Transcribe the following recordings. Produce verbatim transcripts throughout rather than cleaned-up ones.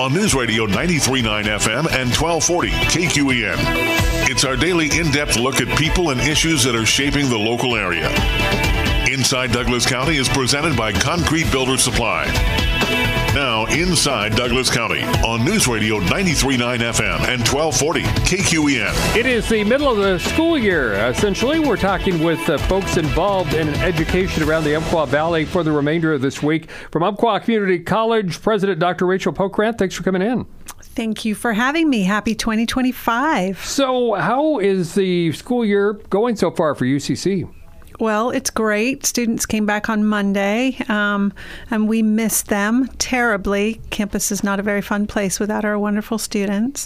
on News Radio ninety-three point nine F M and twelve forty K Q E N. It's our daily in-depth look at people and issues that are shaping the local area. Inside Douglas County is presented by Concrete Builder Supply. Now, Inside Douglas County on News Radio ninety-three point nine F M and twelve forty K Q E N. It is the middle of the school year. Essentially, we're talking with uh, folks involved in education around the Umpqua Valley for the remainder of this week. From Umpqua Community College, President Doctor Rachel Pokrant, thanks for coming in. Thank you for having me. Happy twenty twenty-five. So how is the school year going so far for U C C? Well, it's great. Students came back on Monday, um, and we missed them terribly. Campus is not a very fun place without our wonderful students.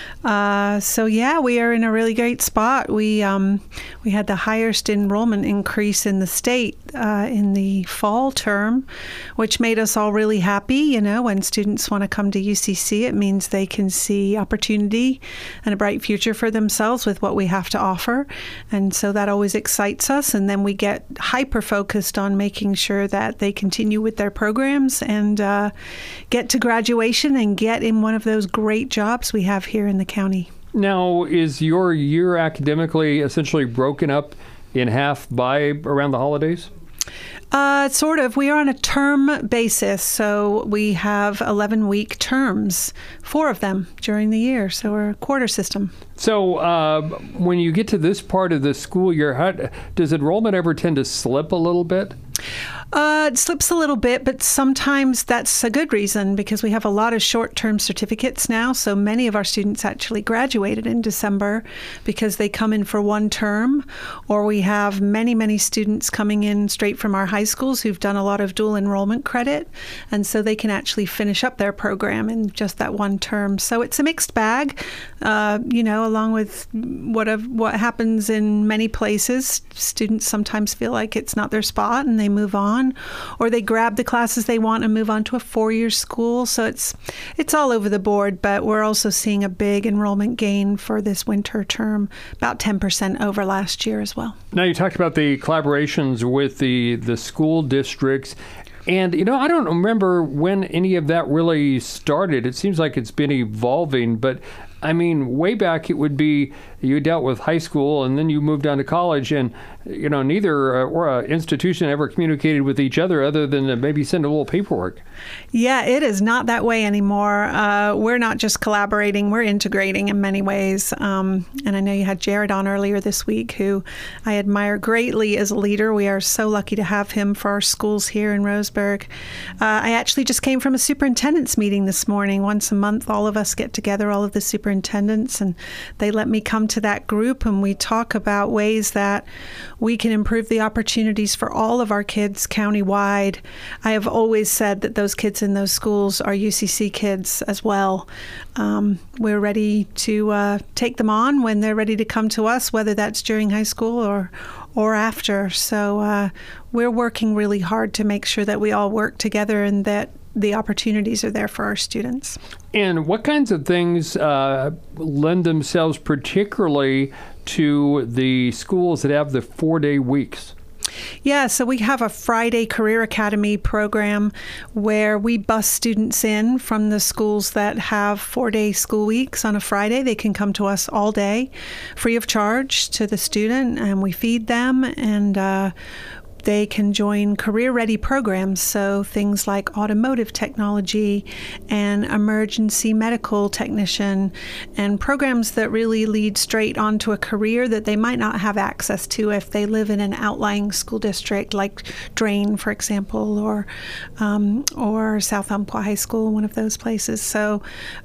Uh, so, yeah, we are in a really great spot. We um, we had the highest enrollment increase in the state uh, in the fall term, which made us all really happy. You know, when students want to come to U C C, it means they can see opportunity and a bright future for themselves with what we have to offer. And so that always excites us. And then we get hyper-focused on making sure that they continue with their programs and uh, get to graduation and get in one of those great jobs we have here in the county. Now, is your year academically essentially broken up in half by around the holidays? Uh, sort of. We are on a term basis, so we have eleven-week terms, four of them during the year, so we're a quarter system. So uh, when you get to this part of the school year, how, does enrollment ever tend to slip a little bit? Uh, it slips a little bit, but sometimes that's a good reason because we have a lot of short-term certificates now. So many of our students actually graduated in December because they come in for one term, or we have many, many students coming in straight from our high schools who've done a lot of dual enrollment credit, and so they can actually finish up their program in just that one term. So it's a mixed bag, uh, you know, along with what of, what happens in many places. Students sometimes feel like it's not their spot and they move on, or they grab the classes they want and move on to a four-year school. So it's it's all over the board, but we're also seeing a big enrollment gain for this winter term, about ten percent over last year as well. Now, you talked about the collaborations with the, the school districts. And, you know, I don't remember when any of that really started. It seems like it's been evolving, but I mean, way back it would be you dealt with high school and then you moved on to college, and, you know, neither uh, or uh, institution ever communicated with each other other than to maybe send a little paperwork. Yeah, it is not that way anymore. Uh, we're not just collaborating, we're integrating in many ways. Um, and I know you had Jared on earlier this week, who I admire greatly as a leader. We are so lucky to have him for our schools here in Roseburg. Uh, I actually just came from a superintendent's meeting this morning. Once a month, all of us get together, all of the superintendents, and they let me come to that group, and we talk about ways that we can improve the opportunities for all of our kids countywide. I have always said that those kids in those schools are U C C kids as well. Um, we're ready to uh, take them on when they're ready to come to us, whether that's during high school or or after. So uh, we're working really hard to make sure that we all work together and that the opportunities are there for our students. And what kinds of things uh, lend themselves particularly to the schools that have the four-day weeks? Yeah, so we have a Friday Career Academy program where we bus students in from the schools that have four-day school weeks on a Friday. They can come to us all day, free of charge to the student, and we feed them, and uh, they can join career-ready programs, so things like automotive technology and emergency medical technician, and programs that really lead straight onto a career that they might not have access to if they live in an outlying school district like Drain, for example, or um, or South Umpqua High School, one of those places. So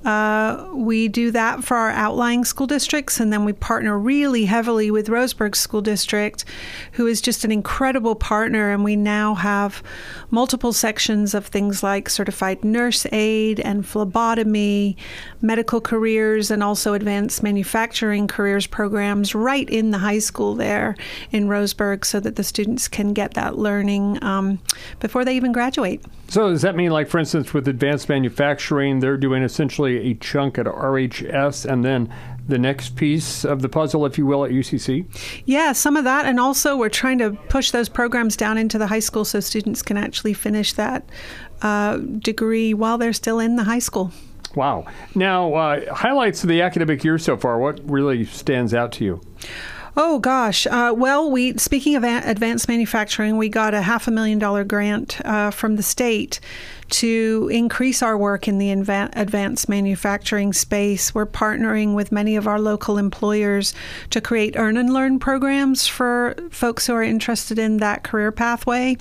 uh, we do that for our outlying school districts, and then we partner really heavily with Roseburg School District, who is just an incredible partner, and we now have multiple sections of things like certified nurse aid and phlebotomy, medical careers, and also advanced manufacturing careers programs right in the high school there in Roseburg, so that the students can get that learning um, before they even graduate. So does that mean, like, for instance, with advanced manufacturing, they're doing essentially a chunk at R H S and then the next piece of the puzzle, if you will, at U C C? Yeah, some of that. And also we're trying to push those programs down into the high school so students can actually finish that uh, degree while they're still in the high school. Wow. Now, uh, highlights of the academic year so far. What really stands out to you? Oh gosh. Uh, well, we speaking of a- advanced manufacturing, we got a half a million dollar grant uh, from the state to increase our work in the inva- advanced manufacturing space. We're partnering with many of our local employers to create earn and learn programs for folks who are interested in that career pathway.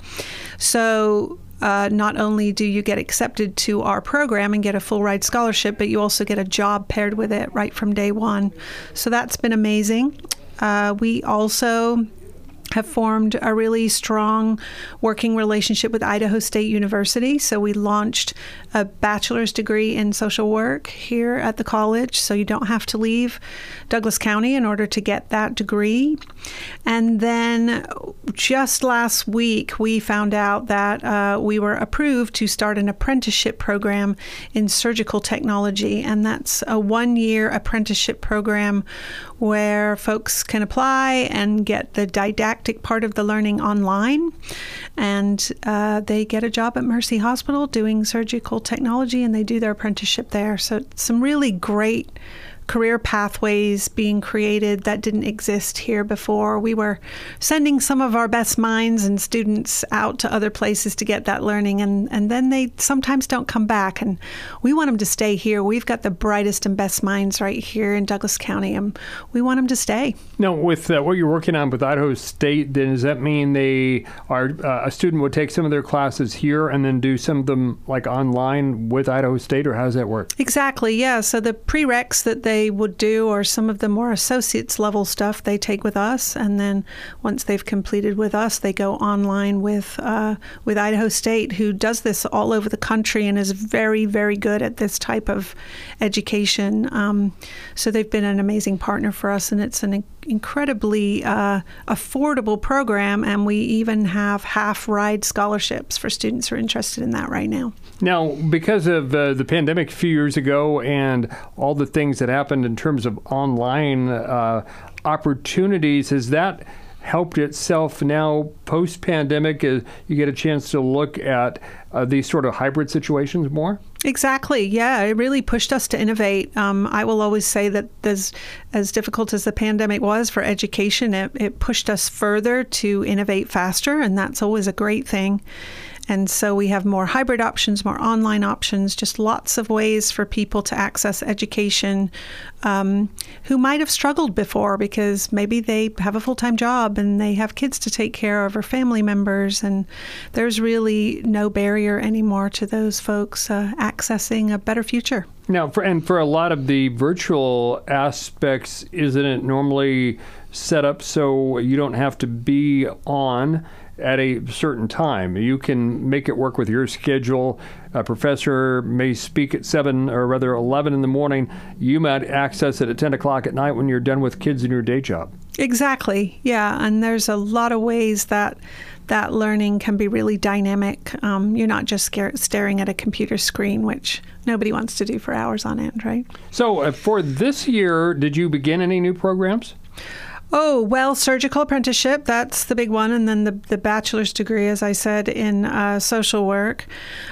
So Uh, not only do you get accepted to our program and get a full ride scholarship, but you also get a job paired with it right from day one. So that's been amazing. Uh, we also have formed a really strong working relationship with Idaho State University. So we launched a bachelor's degree in social work here at the college, so you don't have to leave Douglas County in order to get that degree. And then just last week, we found out that uh, we were approved to start an apprenticeship program in surgical technology, and that's a one-year apprenticeship program where folks can apply and get the didactic part of the learning online, and uh, they get a job at Mercy Hospital doing surgical technology, and they do their apprenticeship there. So some really great career pathways being created that didn't exist here before. We were sending some of our best minds and students out to other places to get that learning, and, and then they sometimes don't come back, and we want them to stay here. We've got the brightest and best minds right here in Douglas County, and we want them to stay. Now, with uh, what you're working on with Idaho State, then does that mean they are uh, a student would take some of their classes here and then do some of them like online with Idaho State, or how does that work? Exactly, yeah. So the prereqs that they would do, or some of the more associates level stuff, they take with us, and then once they've completed with us, they go online with uh, with Idaho State, who does this all over the country and is very, very good at this type of education. Um, so they've been an amazing partner for us, and it's an incredibly uh, affordable program, and we even have half ride scholarships for students who are interested in that right now. Now, because of uh, the pandemic a few years ago and all the things that happened in terms of online uh, opportunities, has that helped itself now post-pandemic? Uh, you get a chance to look at uh, these sort of hybrid situations more? Exactly. Yeah, it really pushed us to innovate. Um, I will always say that as, as difficult as the pandemic was for education, it, it pushed us further to innovate faster, and that's always a great thing. And so we have more hybrid options, more online options, just lots of ways for people to access education um, who might have struggled before because maybe they have a full-time job and they have kids to take care of or family members. And there's really no barrier anymore to those folks uh, accessing a better future. Now, for, and for a lot of the virtual aspects, isn't it normally set up so you don't have to be on at a certain time? You can make it work with your schedule. A professor may speak at seven or rather eleven in the morning. You might access it at ten o'clock at night when you're done with kids in your day job. Exactly. Yeah. And there's a lot of ways that that learning can be really dynamic. Um, you're not just scare- staring at a computer screen, which nobody wants to do for hours on end, right? So uh, for this year, did you begin any new programs? Oh, well, surgical apprenticeship, that's the big one. And then the, the bachelor's degree, as I said, in uh, social work.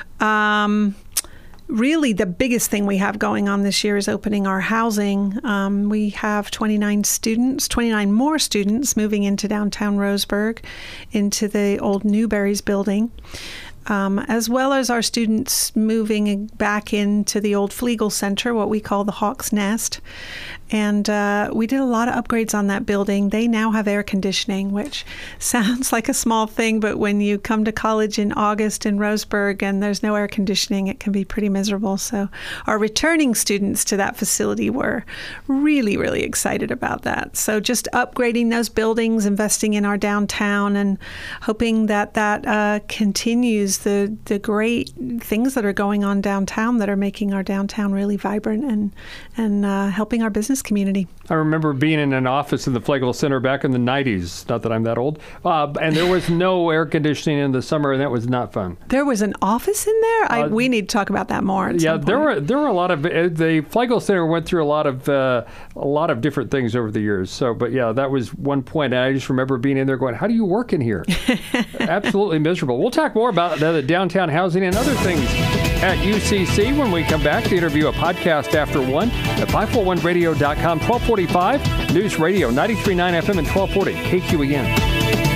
Um, really, the biggest thing we have going on this year is opening our housing. Um, we have twenty-nine students, twenty-nine more students moving into downtown Roseburg, into the old Newberry's building. Um, as well as our students moving back into the old Flegel Center, what we call the Hawk's Nest. And uh, we did a lot of upgrades on that building. They now have air conditioning, which sounds like a small thing, but when you come to college in August in Roseburg and there's no air conditioning, it can be pretty miserable. So our returning students to that facility were really, really excited about that. So just upgrading those buildings, investing in our downtown, and hoping that that uh, continues the the great things that are going on downtown that are making our downtown really vibrant and and uh, helping our business community. I remember being in an office in the Flegel Center back in the nineties, not that I'm that old, uh, and there was no air conditioning in the summer, and that was not fun. There was an office in there? I, uh, we need to talk about that more at Yeah, some there point. were there were a lot of, uh, the Flegel Center went through a lot of uh, a lot of different things over the years. So, but yeah, that was one point, and I just remember being in there going, how do you work in here? Absolutely miserable. We'll talk more about the downtown housing and other things at U C C. When we come back, the interview, a podcast after one at five forty-one radio dot com, twelve forty-five News Radio, ninety-three point nine F M and twelve forty K Q E N.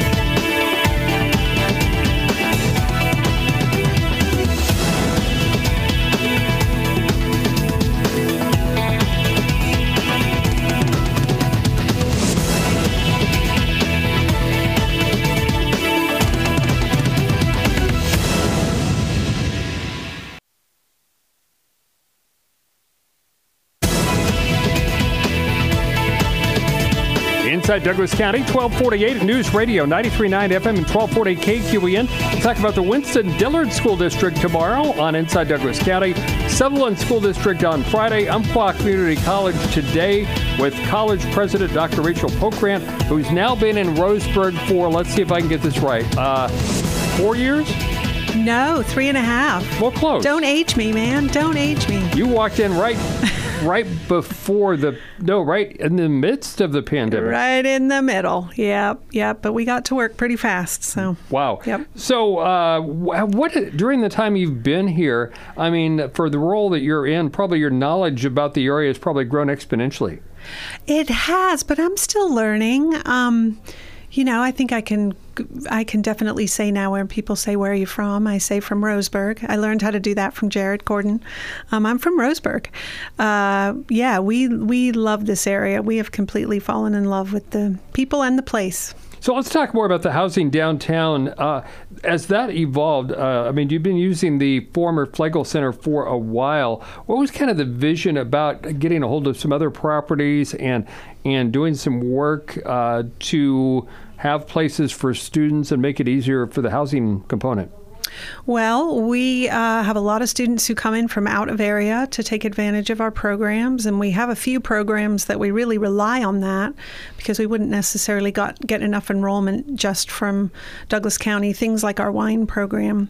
Inside Douglas County, twelve forty-eight News Radio, ninety-three point nine F M and twelve forty K Q E N. We'll talk about the Winston-Dillard School District tomorrow on Inside Douglas County. Sutherland School District on Friday. Umpqua Community College today with college president Doctor Rachel Pokrant, who's now been in Roseburg for, let's see if I can get this right, uh, four years? No, three and a half. Well, close. Don't age me, man. Don't age me. You walked in right... right before the, no, right in the midst of the pandemic. Right in the middle. Yep, yep. But we got to work pretty fast, so. Wow. Yep. So uh, what, during the time you've been here, I mean, for the role that you're in, probably your knowledge about the area has probably grown exponentially. It has, but I'm still learning. Um, you know, I think I can I can definitely say now when people say, where are you from? I say from Roseburg. I learned how to do that from Jared Gordon. Um, I'm from Roseburg. Uh, yeah, we we love this area. We have completely fallen in love with the people and the place. So let's talk more about the housing downtown. Uh, as that evolved, uh, I mean, you've been using the former Flagel Center for a while. What was kind of the vision about getting a hold of some other properties and and doing some work uh, to have places for students and make it easier for the housing component? Well, we uh, have a lot of students who come in from out of area to take advantage of our programs, and we have a few programs that we really rely on that because we wouldn't necessarily got, get enough enrollment just from Douglas County, things like our wine program.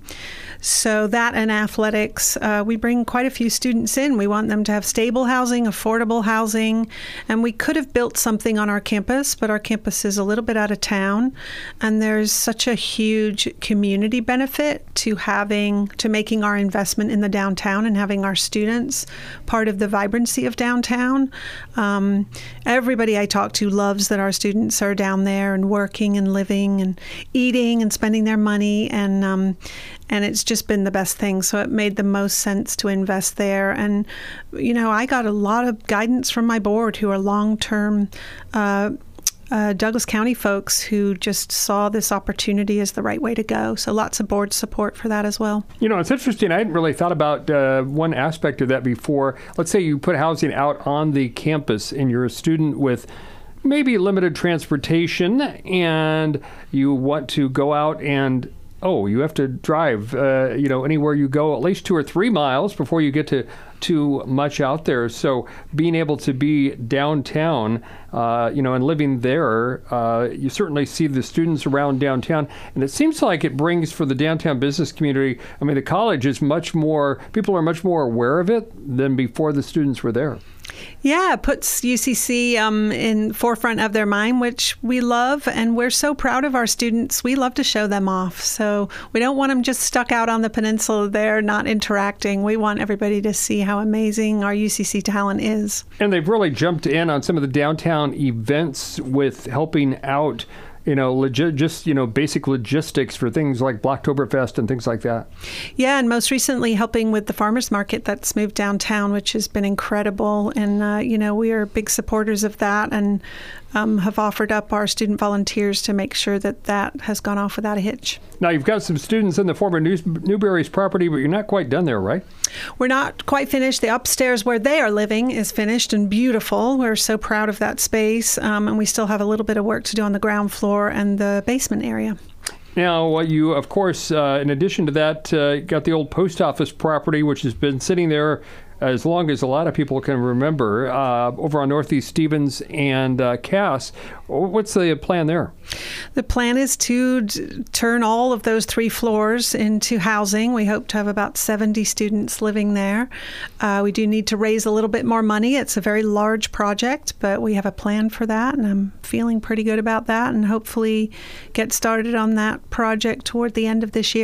So that and athletics, uh, we bring quite a few students in. We want them to have stable housing, affordable housing, and we could have built something on our campus, but our campus is a little bit out of town, and there's such a huge community benefit to having, to making our investment in the downtown and having our students part of the vibrancy of downtown. Um, everybody I talk to loves that our students are down there and working and living and eating and spending their money, and um, and it's just been the best thing. So it made the most sense to invest there. And, you know, I got a lot of guidance from my board who are long-term uh, Uh, Douglas County folks who just saw this opportunity as the right way to go. So lots of board support for that as well. You know, it's interesting. I hadn't really thought about uh, one aspect of that before. Let's say you put housing out on the campus and you're a student with maybe limited transportation and you want to go out and oh, you have to drive, uh, you know, anywhere you go at least two or three miles before you get to too much out there. So being able to be downtown, uh, you know, and living there, uh, you certainly see the students around downtown. And it seems like it brings for the downtown business community, I mean, the college is much more, people are much more aware of it than before the students were there. Yeah, it puts U C C um, in forefront of their mind, which we love, and we're so proud of our students. We love to show them off. So we don't want them just stuck out on the peninsula there, not interacting. We want everybody to see how amazing our U C C talent is. And they've really jumped in on some of the downtown events with helping out, you know, legi- just, you know, basic logistics for things like Blocktoberfest and things like that. Yeah, and most recently helping with the farmers market that's moved downtown, which has been incredible. And, uh, you know, we are big supporters of that and um, have offered up our student volunteers to make sure that that has gone off without a hitch. Now, you've got some students in the former New- Newberry's property, but you're not quite done there, right? We're not quite finished. The upstairs where they are living is finished and beautiful. We're so proud of that space. Um, and we still have a little bit of work to do on the ground floor and the basement area. Now, you, of course, uh, in addition to that, uh, got the old post office property, which has been sitting there as long as a lot of people can remember, uh, over on Northeast Stevens and uh, Cass. What's the plan there? The plan is to d- turn all of those three floors into housing. We hope to have about seventy students living there. Uh, we do need to raise a little bit more money. It's a very large project, but we have a plan for that, and I'm feeling pretty good about that, and hopefully get started on that project toward the end of this year.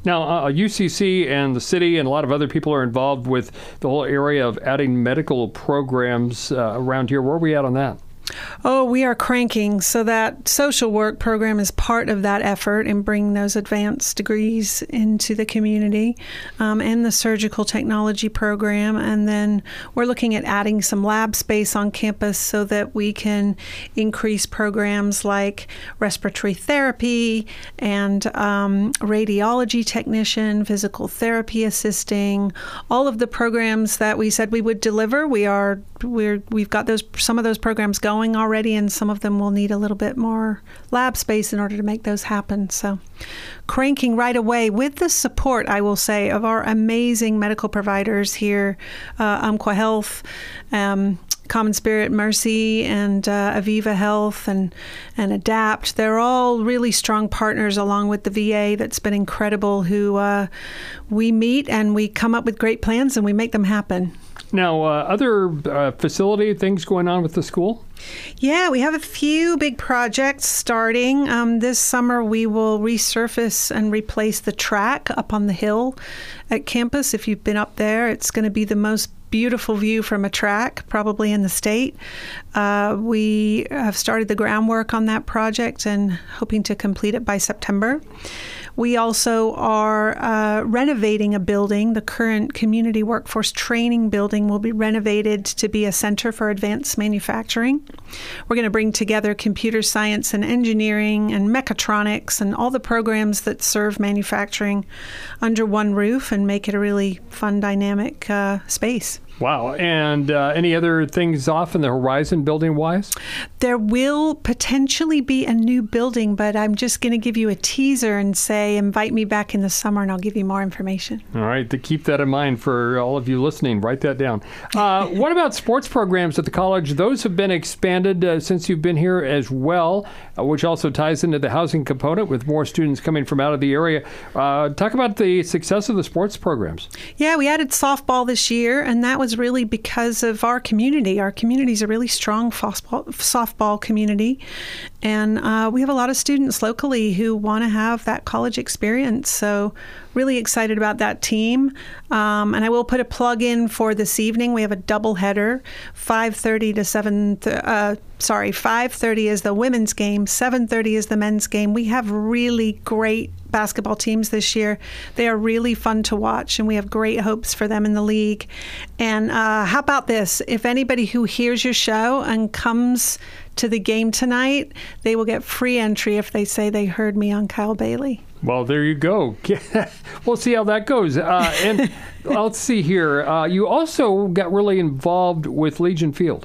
Now, uh, U C C and the city and a lot of other people are involved with the whole area of adding medical programs uh, around here. Where are we at on that? Oh, we are cranking. So that social work program is part of that effort in bringing those advanced degrees into the community, um, and the surgical technology program. And then we're looking at adding some lab space on campus so that we can increase programs like respiratory therapy and um, radiology technician, physical therapy assisting, all of the programs that we said we would deliver. We are we're we've got those some of those programs going already, and some of them will need a little bit more lab space in order to make those happen. So cranking right away with the support, I will say, of our amazing medical providers here, uh, Umpqua Health, um, Common Spirit Mercy, and uh, Aviva Health, and, and Adapt. They're all really strong partners along with the V A that's been incredible, who uh, we meet and we come up with great plans and we make them happen. Now, uh, other uh, facility things going on with the school? Yeah, we have a few big projects starting. Um, this summer, we will resurface and replace the track up on the hill at campus. If you've been up there, it's going to be the most beautiful view from a track, probably in the state. Uh, we have started the groundwork on that project and hoping to complete it by September. We also are uh, renovating a building. The current community workforce training building will be renovated to be a center for advanced manufacturing. We're going to bring together computer science and engineering and mechatronics and all the programs that serve manufacturing under one roof and make it a really fun, dynamic uh, space. Wow. And uh, any other things off in the horizon building-wise? There will potentially be a new building, but I'm just going to give you a teaser and say, invite me back in the summer and I'll give you more information. All right. To keep that in mind for all of you listening, write that down. Uh, what about sports programs at the college? Those have been expanded uh, since you've been here as well, uh, which also ties into the housing component with more students coming from out of the area. Uh, talk about the success of the sports programs. Yeah, we added softball this year, and that was really because of our community. Our community is a really strong softball, softball community, and uh, we have a lot of students locally who want to have that college experience. So really excited about that team. Um, and I will put a plug in for this evening. We have a double header, five thirty to seven. Th- uh, sorry, five thirty is the women's game, seven thirty is the men's game. We have really great basketball teams this year. They are really fun to watch, and we have great hopes for them in the league. And uh, how about this? If anybody who hears your show and comes to the game tonight, they will get free entry if they say they heard me on Kyle Bailey. Well, there you go. We'll see how that goes. Uh, and let's see here. Uh, you also got really involved with Legion Field.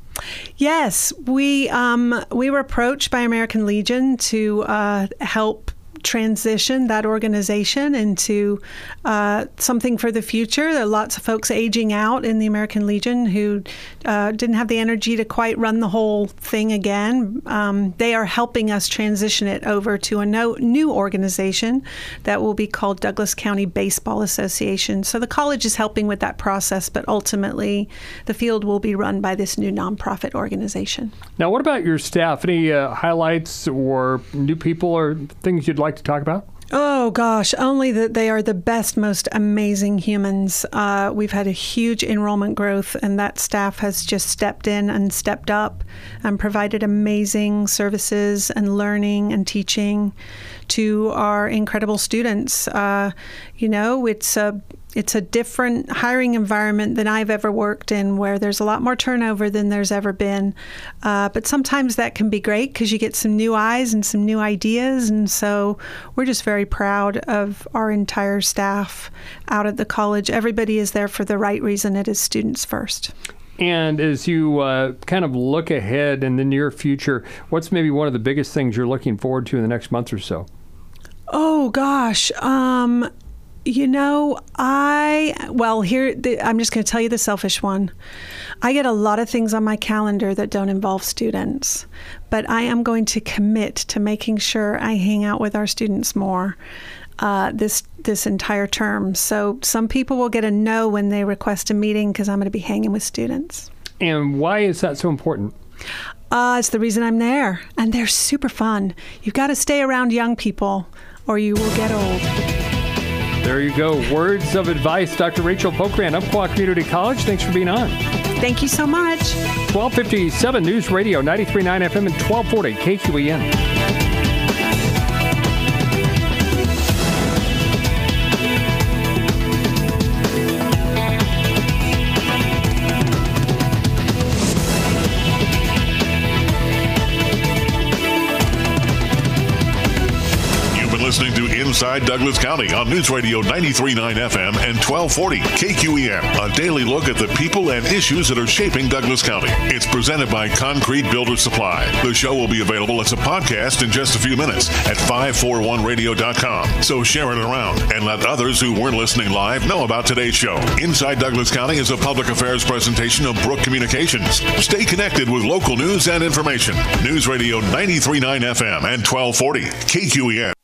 Yes, we um, we were approached by American Legion to uh, help transition that organization into uh, something for the future. There are lots of folks aging out in the American Legion who uh, didn't have the energy to quite run the whole thing again. Um, they are helping us transition it over to a no, new organization that will be called Douglas County Baseball Association. So the college is helping with that process, but ultimately the field will be run by this new nonprofit organization. Now, what about your staff? Any uh, highlights or new people or things you'd like to talk about? Oh, gosh, only that they are the best, most amazing humans. Uh, we've had a huge enrollment growth, and that staff has just stepped in and stepped up and provided amazing services and learning and teaching to our incredible students. Uh, you know, it's a It's a different hiring environment than I've ever worked in, where there's a lot more turnover than there's ever been. Uh, but sometimes that can be great because you get some new eyes and some new ideas. And so we're just very proud of our entire staff out at the college. Everybody is there for the right reason. It is students first. And as you uh, kind of look ahead in the near future, what's maybe one of the biggest things you're looking forward to in the next month or so? Oh, gosh. Um, You know, I, well, here, the, I'm just going to tell you the selfish one. I get a lot of things on my calendar that don't involve students, but I am going to commit to making sure I hang out with our students more uh, this this entire term. So some people will get a no when they request a meeting because I'm going to be hanging with students. And why is that so important? Uh, it's the reason I'm there, and they're super fun. You've got to stay around young people or you will get old. There you go. Words of advice. Doctor Rachel Pokran, Umpqua Community College. Thanks for being on. Thank you so much. twelve fifty-seven News Radio, ninety-three point nine F M and twelve forty K Q E N. Listening to Inside Douglas County on News Radio ninety-three point nine F M and twelve forty K Q E N. A daily look at the people and issues that are shaping Douglas County. It's presented by Concrete Builder Supply. The show will be available as a podcast in just a few minutes at five forty-one radio dot com. So share it around and let others who weren't listening live know about today's show. Inside Douglas County is a public affairs presentation of Brook Communications. Stay connected with local news and information. News Radio ninety-three point nine F M and twelve forty K Q E N.